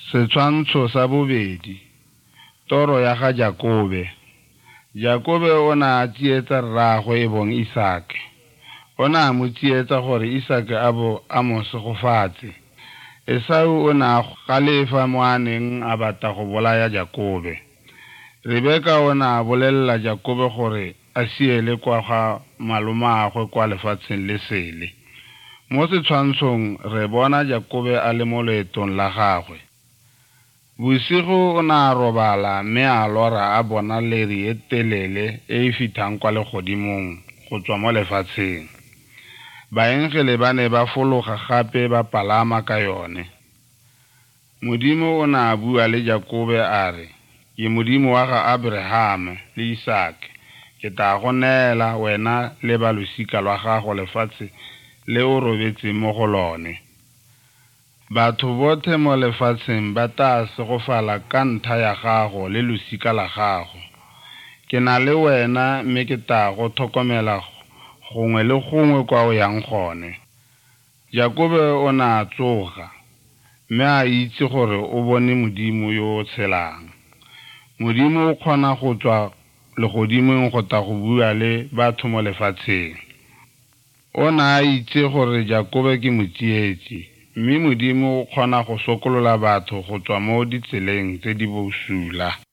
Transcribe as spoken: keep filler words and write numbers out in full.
Setshwantsho sa bobedi. Toro ya ga Jakobe. Jakobe o ne a tsietsa rraagwe e bong Isake. O ne a mo tsietsa gore Isake a bo a mo segofatse. Esau o ne a galefa mo a neng a batla go bolaya Jakobe. Rebeka o ne a bolelela Jakobe gore a siele kwa ga malomagwe kwa lefatsheng le sele. Mo setshwantshong re bona Jakobe a le mo loetong la gagwe. Bosigo o ne a robala mme a lora a bona leri e telele e e fithang kwa legodimong go tswa mo lefatsheng. Baengele ba ne ba fologa gape ba palama ka yone. Modimo o ne a bua le Jakobe a re, ke Modimo wa ga Abrahama le Isake. Ke tla go neela wena le balosika lwa gago lefatshe le o robetseng mo go lone. Batho botlhe mo lefatsheng ba tla segofala ka ntlha ya gago le losika la gago. Ke na le wena mme ke tla go tlhokomela gongwe le gongwe kwa o yang gone. Jakobe o ne a tsoga, mme a itse gore o bone Modimo yo o tshelang. Modimo o kgona go tswa legodimong go tla go bua le batho mo lefatsheng. O ne a itse gore Jakobe ke motsietsi, mme Modimo o kgona go sokolola batho go tswa mo ditseleng tse di bosula.